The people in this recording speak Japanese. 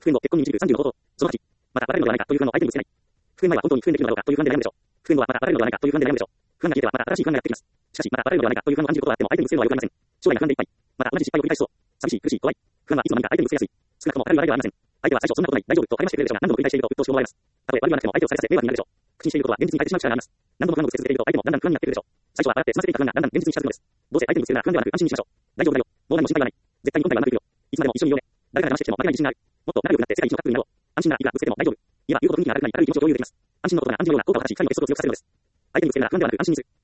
不運の結婚に導く35法。その8。また、別れるのではないかという不安を相手にぶつけない。不運は本当に不運できるのだろうかという不安で悩むでしょう。不運はまた別れるのではないかという不安で悩むでしょう。不安が消えてはまた新しい不安がやってきます。しかし、また別れるのではないかという不安を案じることはあっても相手にぶつけるのはよくありません。将来が不安でいっぱい。また同じ失敗を繰り返しそう。寂しい、苦しい、怖い。不安はいつも何か相手にぶつけやすい。少なくとも明るい笑いではありません。相手は最初そんなことない、大丈夫と励ましてくれるでしょうが、何度も繰り返していると鬱陶しく思われます。たとえ悪いはなくても相手をされさせ迷惑になるでしょう。苦心していることは現実に変えてしまう力があります。何度も不安をぶつけ続けていると相手もだんだん不安になってくるでしょう。最初は笑って済ませていた不安がだんだん現実に近づくのです。どうせ相手にぶつけるなら不安ではなく安心にしましょう。大丈夫だよ。もう何も心配はない。絶対に今回はうまくいくよ。いつまでも一緒にいようね。誰から話してきても負けない自信がある。もっと仲良くなって世界一のカップルになろう。安心ならいくらぶつけても大丈夫。いわば言うこと雰囲気が明るくなり、明るい気持ちを共有できます。安心のことが安心のようなことを話し、神の結束を強くさせるのです。相手にぶつけるなら不安ではなく安心にする。